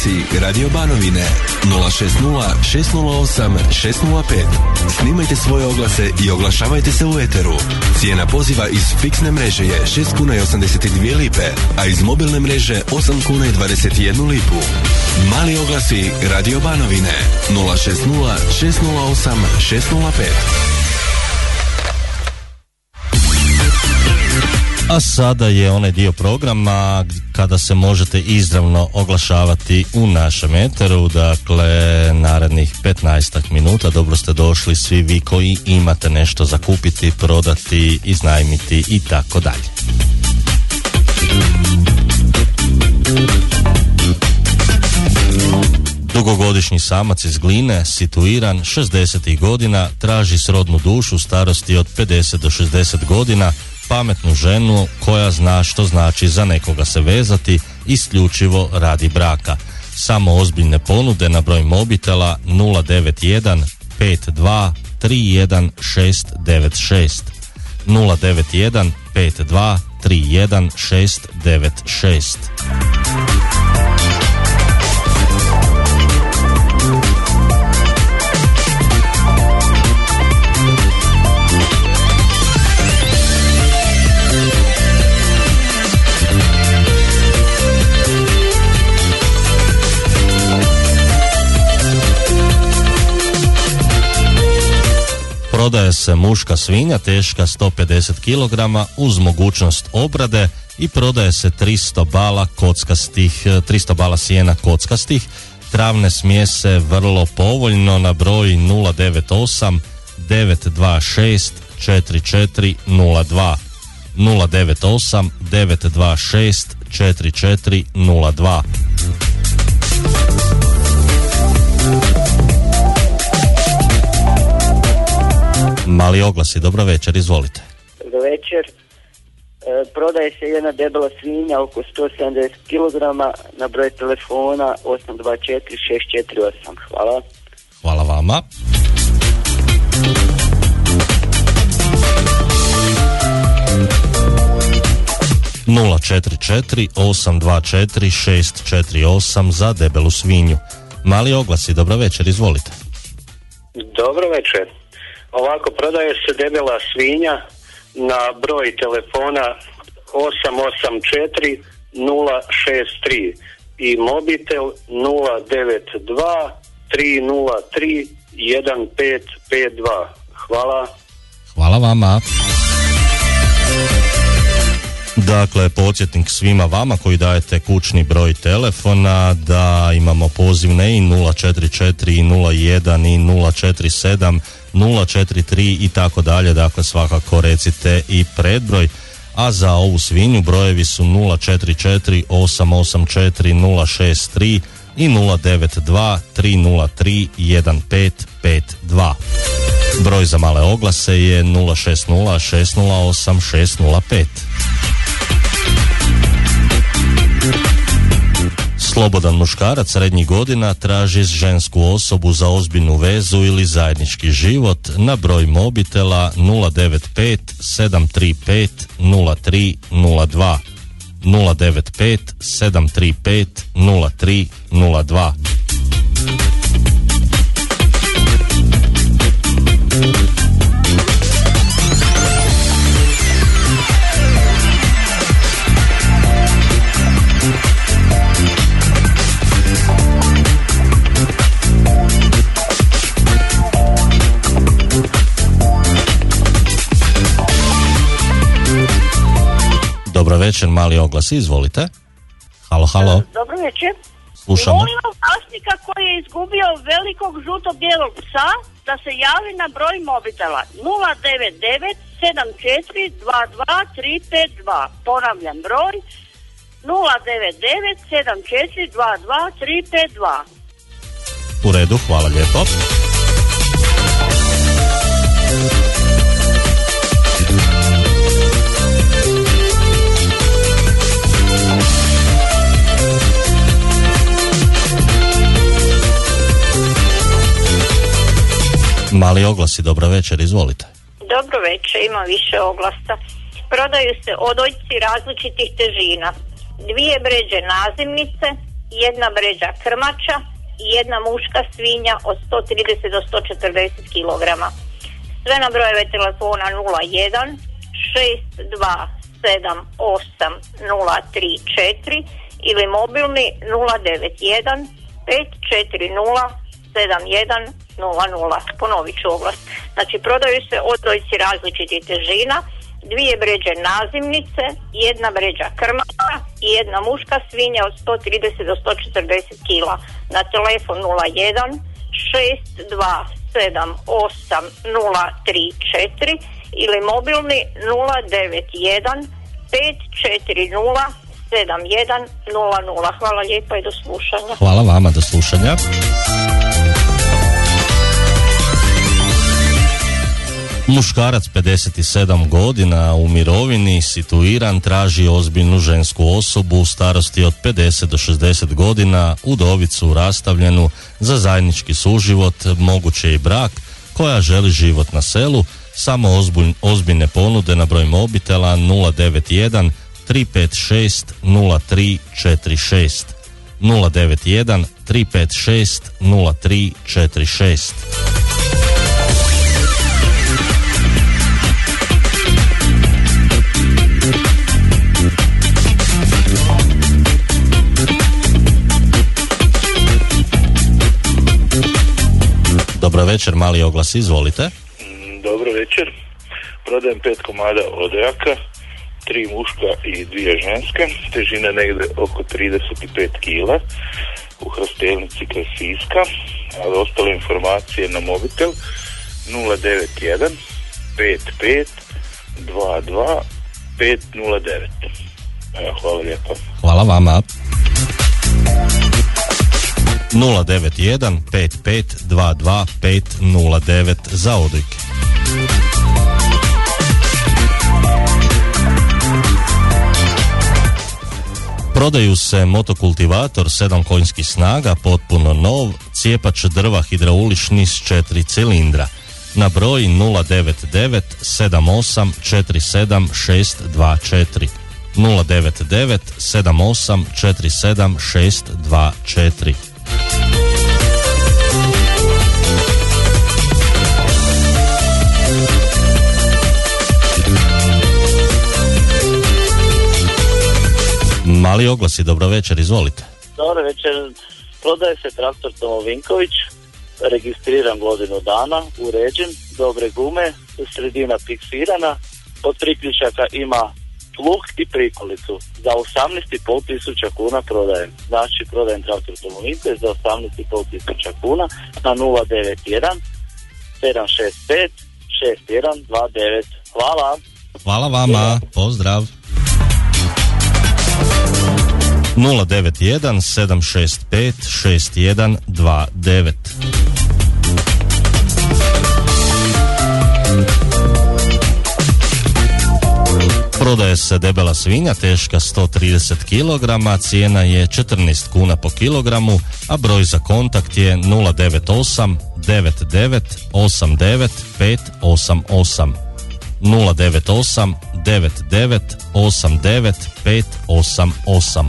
oglasi Radio Banovine 060 608 605. Snimajte svoje oglase i oglašavajte se u eteru. Cijena poziva iz fiksne mreže je 6 kuna i 82 lipe, a iz mobilne mreže 8 kuna i 21 lipu. Mali oglasi Radio Banovine 060 608 605. A sada je onaj dio programa kada se možete izravno oglašavati u našem eteru, dakle narednih 15 minuta. Dobro ste došli svi vi koji imate nešto za kupiti, prodati, iznajmiti i tako dalje. Dugogodišnji samac iz Gline, situiran 60. godina, traži srodnu dušu starosti od 50 do 60 godina, pametnu ženu koja zna što znači za nekoga se vezati, isključivo radi braka. Samo ozbiljne ponude na broj mobitela 091 52 31 696 091 52 31 696. Prodaje se muška svinja teška 150 kg uz mogućnost obrade i prodaje se 300 bala sjena kockastih. Travne smjese vrlo povoljno na broj 098 926 4402 098 926 4402. Mali oglasi, dobro večer, izvolite. Dobro večer. Prodaje se jedna debela svinja oko 170 kg na broj telefona 824 648. Hvala. Hvala vama. Nula 44 824 648 za debelu svinju. Mali oglasi, dobro večer, izvolite. Dobro večer. Ovako, prodaje se debela svinja na broj telefona 884 063 i mobitel 092 303 1552. Hvala. Hvala vama. Dakle, podsjetnik svima vama koji dajete kućni broj telefona da imamo pozivne i 044 i 01 i 047 043 i tako dalje, dakle svakako recite i predbroj, a za ovu svinju brojevi su 044 884 063 i 092 303 1552. Broj za male oglase je 060 608 605. Slobodan muškarac srednjih godina traži žensku osobu za ozbiljnu vezu ili zajednički život na broj mobitela 095 735 0302 095 735 0302. Dobro večer, mali oglas, izvolite. Halo, halo. Dobro večer. Slušamo. Molim vlasnika koji je izgubio velikog žuto-bijelog psa da se javi na broj mobitela 099 74 22 352. Ponavljam broj 099 74 22 352. U redu, hvala lijepo. Mali oglasi, dobra večer, izvolite. Dobro večer, ima više oglasa. Prodaju se odojci različitih težina. 2 bređe nazimnice, jedna bređa krmača i jedna muška svinja od 130 do 140 kg. Sve na brojeve telefona 01 627 8034 ili mobilni 091 540 7100. Ponovit ću oglas. Znači, prodaju se odrojci različitih težina, dvije bređe nazimnice, jedna bređa krmača i jedna muška svinja od 130 do 140 kg. Na telefon 01 627 8034 ili mobilni 091 540 7100. Hvala lijepa i do slušanja. Hvala vama, do slušanja. Muškarac 57 godina u mirovini, situiran, traži ozbiljnu žensku osobu u starosti od 50 do 60 godina, udovicu rastavljenu za zajednički suživot, moguće i brak, koja želi život na selu. Samo ozbiljne ponude na broj mobitela 091 356 0346 091 356 0346. Dobro večer, mali oglas, izvolite. Dobro večer, prodajem 5 komada odojaka, 3 muška i 2 ženske, težine negdje oko 35 kila, u hrastelnici kraj Siska, ali ostale informacije na mobitel 091 55 22 509. Evo, hvala lijepo. Hvala vama. 091 55 22 509 za odojke. Prodaju se motokultivator 7 konjskih snaga, potpuno nov, cijepač drva hidraulični s 4 cilindra. Na broj 099 78 47 624. 099 78 47 624. Mali oglasi, dobro večer, izvolite. Dobro večer, prodaje se traktor Tomo Vinković, registriran godinu dana, uređen, dobre gume, sredina fiksirana, od priključaka ima pluh i prikolicu. Za 18.500 tisuća kuna prodajem. Znači, prodajem traktor Tomo Vinković za 18.500 tisuća kuna na 091 765 6129. Hvala. Hvala vama, pozdrav. 091 765 6129. Prodaje se debela svinja teška 130 kg, cijena je 14 kuna po kilogramu, a broj za kontakt je 098 99 89 588. 098 99 89 588.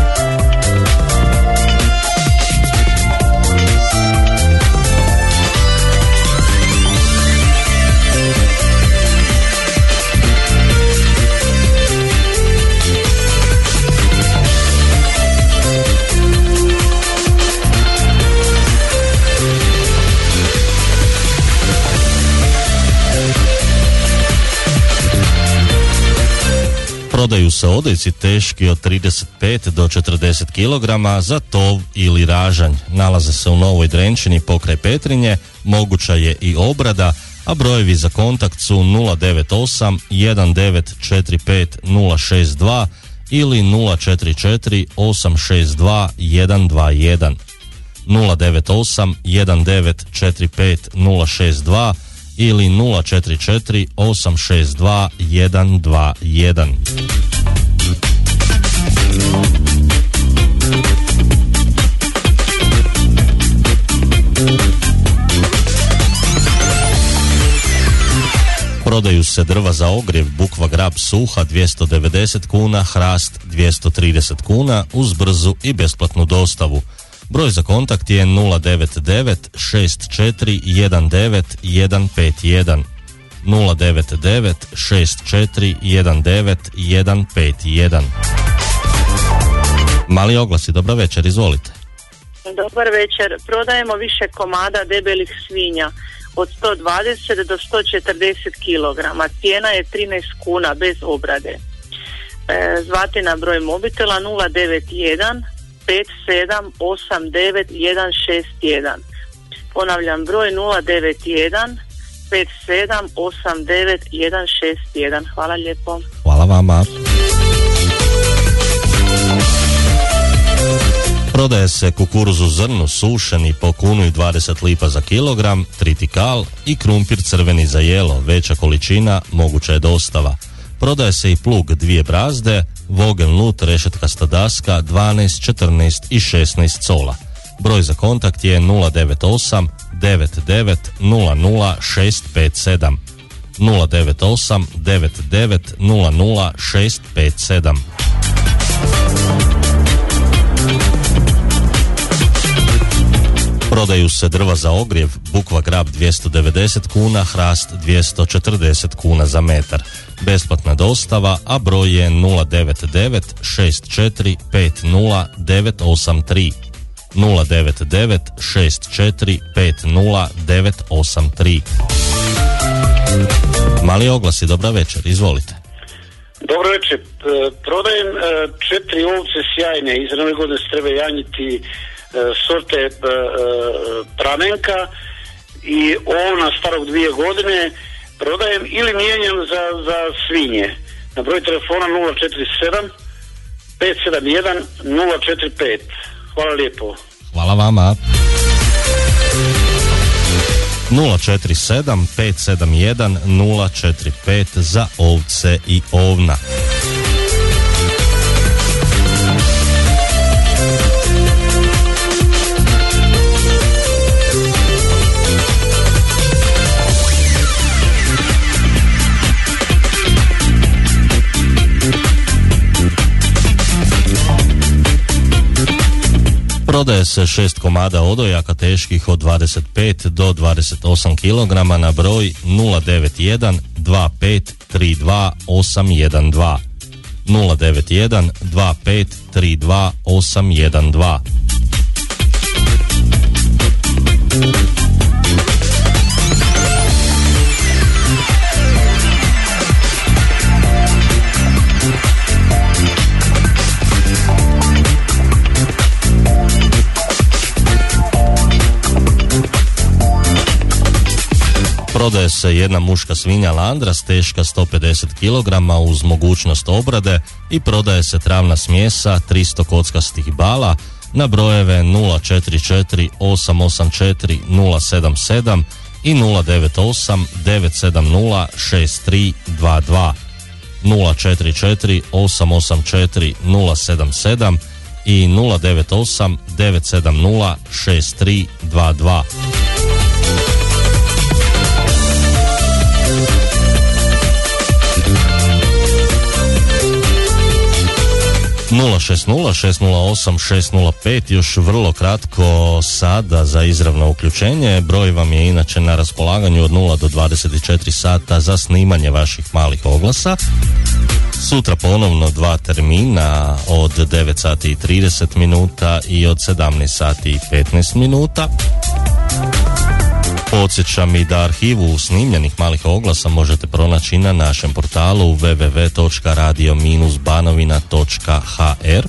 Prodaju se odojci teški od 35 do 40 kg za tov ili ražanj. Nalaze se u Novoj Drenčini pokraj Petrinje, moguća je i obrada, a brojevi za kontakt su 098 1945 062 ili 044 862 121. 098 1945 062 ili 044 862 121. Prodaju se drva za ogrjev, bukva grab suha 290 kuna, hrast 230 kuna uz brzu i besplatnu dostavu. Broj za kontakt je 099 6419 151. 099 6419 151. Mali oglasi, dobra večer, izvolite. Dobar večer, prodajemo više komada debelih svinja od 120 do 140 kg. Cijena je 13 kuna bez obrade. Zvati na broj mobitela 091 5789 161. Ponavljam, broj 091 5789 161. Hvala lijepo. Hvala vama. Prodaje se kukuruz u zrnu sušeni po 1,20 lipa za kilogram, tritikal i krumpir crveni za jelo, veća količina, moguća je dostava. Prodaje se i plug 2 brazde, vogel nut, rešetkasta daska 12, 14 i 16 cola. Broj za kontakt je 098 99 00 657. 098 99 00 657. Prodaju se drva za ogrjev, bukva grab 290 kuna, hrast 240 kuna za metar. Besplatna dostava, a broj je 099 64 50 983. 099 64 50 983. Mali oglasi, dobra večer, izvolite. Dobro večer, prodajem 4 ovce sjajne, iz nove godine se treba janjiti, sorte Pramenka i ona starog 2 godine. Prodajem ili mijenjam za svinje na broj telefona 047 571 045. Hvala lijepo. Hvala vama. 047 571 045 za ovce i ovna. Prodaje se 6 komada odojaka teških od 25 do 28 kg na broj 091 25 32 812. 091 25 32 812. Prodaje se jedna muška svinja Landras teška 150 kg uz mogućnost obrade i prodaje se travna smjesa 300 kockastih bala na brojeve 044 884 077 i 098 970 6322. 044 884 077 i 098 970 6322. 060-608-605, još vrlo kratko sada za izravno uključenje. Broj vam je inače na raspolaganju od 0 do 24 sata za snimanje vaših malih oglasa. Sutra ponovno 2 termina od 9 sati i 30 minuta i od 17 sati i 15 minuta. Podsjećam i da arhivu snimljenih malih oglasa možete pronaći na našem portalu www.radio-banovina.hr.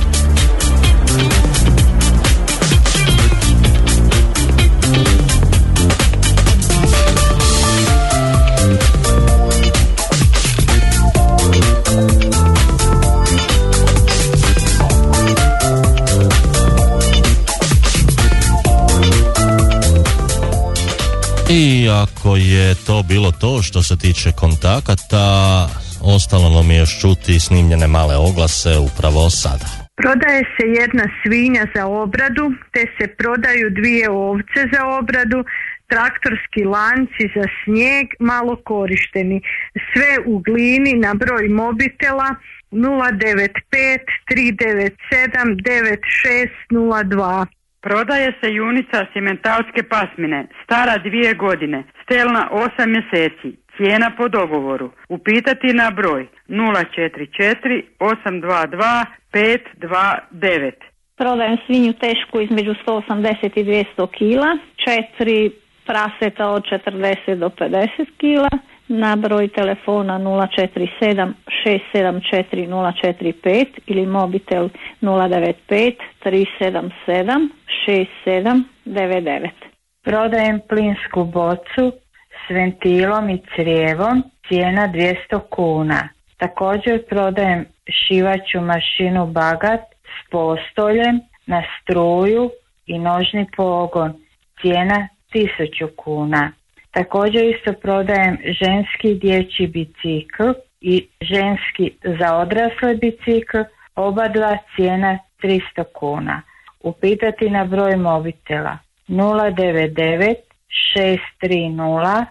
I ako je to bilo to što se tiče kontakata, ostalo nam je još čuti snimljene male oglase upravo sada. Prodaje se jedna svinja za obradu, te se prodaju 2 ovce za obradu, traktorski lanci za snijeg, malo korišteni. Sve u glini na broj mobitela 095 397 9602. Prodaje se junica simentalske pasmine, stara 2 godine, stelna 8 mjeseci, cijena po dogovoru. Upitati na broj 044 822 529. Prodajem svinju tešku između 180 i 200 kila, 4 praseta od 40 do 50 kila, na broj telefona 047 674 045 ili mobitel 095 377 6799. Prodajem plinsku bocu s ventilom i crijevom, cijena 200 kuna. Također prodajem šivaću mašinu Bagat s postoljem na struju i nožni pogon, cijena 1000 kuna. Također isto prodajem ženski dječji bicikl i ženski za odrasle bicikl, oba dva cijena 300 kuna. Upitati na broj mobitela 099 630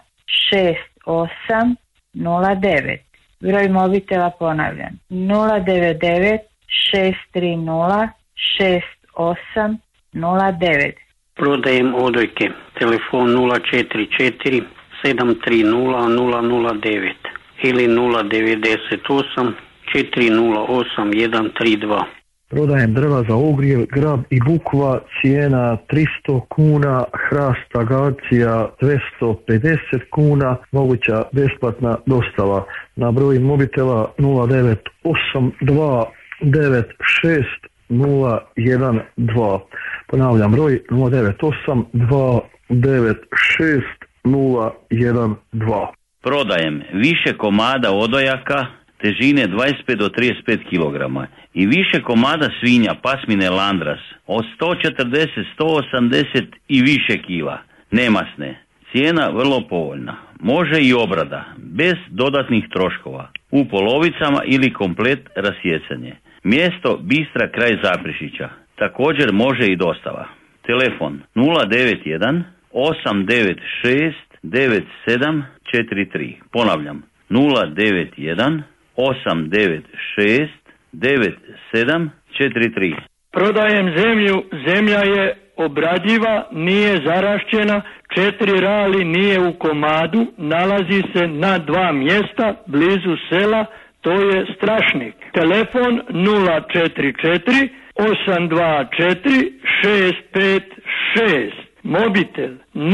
6809. Broj mobitela ponavljam 099 630 6809. Prodajem odojke. Telefon 044 730 009 ili 098 408 132. Prodajem drva za ogrjev, grab i bukva, cijena 300 kuna, hrast agacija 250 kuna, moguća besplatna dostava. Na broj mobitela 098 296 012. Ponavljam broj 098 296 012. Prodajem više komada odojaka težine 25 do 35 kg i više komada svinja pasmine Landras od 140, 180 i više kila, nemasne. Cijena vrlo povoljna. Može i obrada, bez dodatnih troškova, u polovicama ili komplet rasjecanje. Mjesto Bistra kraj Zaprešića. Također može i dostava. Telefon 091 896 9743. Ponavljam 091 896 9743. Prodajem zemlju, zemlja je obradiva, nije zarašćena, 4 rali nije u komadu, nalazi se na 2 mjesta blizu sela, to je Strašnik. Telefon 044 824 656. Mobitel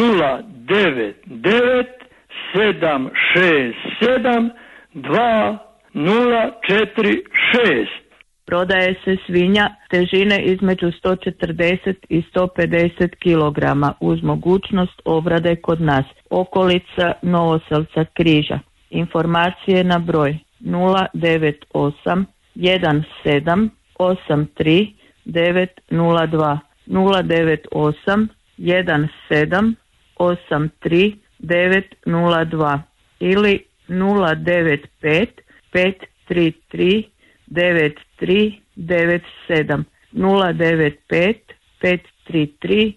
099 767 2046. Prodaje se svinja težine između 140 i 150 kg uz mogućnost obrade kod nas. Okolica Novoselca Križa. Informacije na broj 098 17 83 902 098 17 83 902 ili 095 533 9397 095 533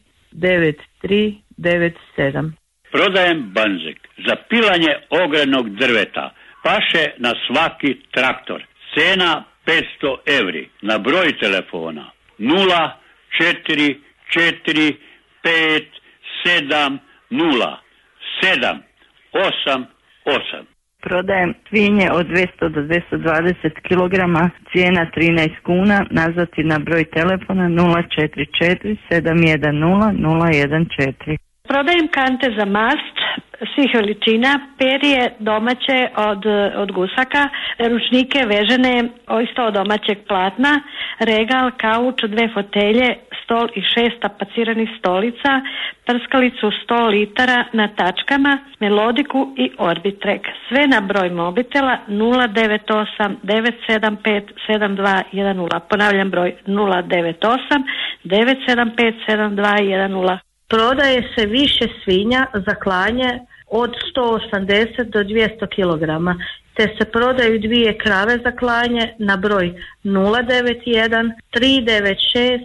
9397. Prodajem banzek za pilanje ogrjevnog drveta. Paše na svaki traktor. Cena 500 €. Na broj telefona 0 4 4 5 7 0 7 8 8. Prodajem svinje od 200 do 220 kg, cijena 13 kuna, nazvati na broj telefona 044 710 014. Prodajem kante za mast svih veličina, perje domaće od gusaka, ručnike vežene isto od domaćeg platna, regal, kauč, 2 fotelje, stol i 6 tapaciranih stolica, prskalicu 100 litara na tačkama, melodiku i orbitrek. Sve na broj mobitela 098 975 7210. Ponavljam broj 098 975 7210. Prodaje se više svinja za klanje od 180 do 200 kg, te se prodaju 2 krave za klanje na broj 091 396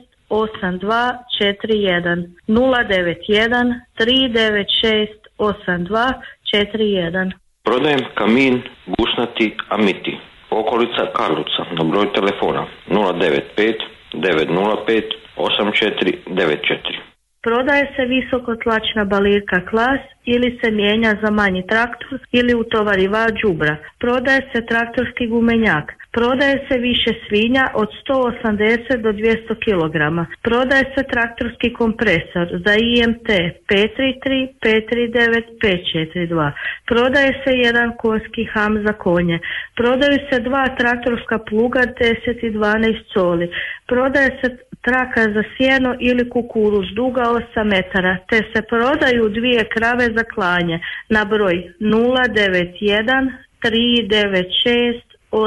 8241 091 396 8241. Prodajem kamin gušnati Amiti. okolica Karlovca, na broj telefona 095 905 8494. Prodaje se visokotlačna balirka Klas ili se mijenja za manji traktor ili utovarivač đubre. Prodaje se traktorski gumenjak. Prodaje se više svinja od 180 do 200 kg. Prodaje se traktorski kompresor za IMT 533, 539, 542. Prodaje se jedan konjski ham za konje. Prodaju se dva traktorska pluga 10 i 12 coli. Prodaje se traka za sjeno ili kukuruz duga 8 metara, te se prodaju dvije krave za klanje na broj 091 396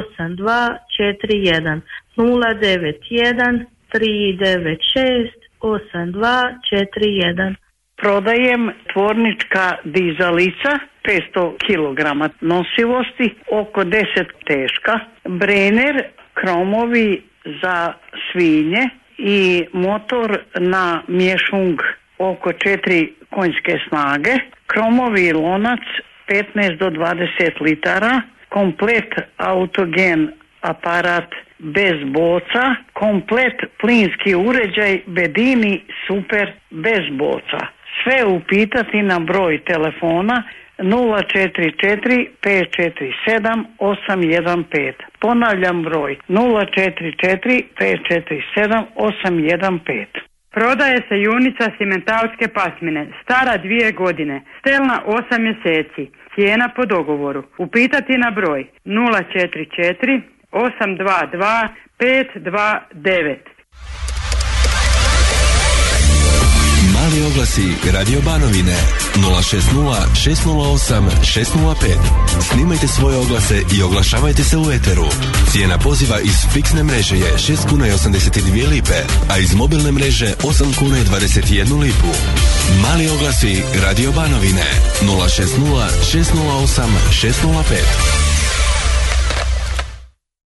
8241 091 396 8241. Prodajem tvornička dizalica 500 kg nosivosti, oko 10 teška, Brenner, kromovi za svinje i motor na mješung oko 4 konjske snage, kromovi lonac 15 do 20 litara, komplet autogen aparat bez boca, komplet plinski uređaj Bedini super bez boca. Sve upitati na broj telefona 044 547 815. Ponavljam broj 044 547 815. Prodaje se junica simentalske pasmine, stara 2 godine, stelna 8 mjeseci, cijena po dogovoru. Upitati na broj 044 822 529. Mali oglasi Radio Banovine 060 608 605. Snimajte svoje oglase i oglašavajte se u eteru. Cijena poziva iz fiksne mreže je 6 kuna i 82 lipe, a iz mobilne mreže 8 kuna i 21 lipu. Mali oglasi Radio Banovine 060 608 605.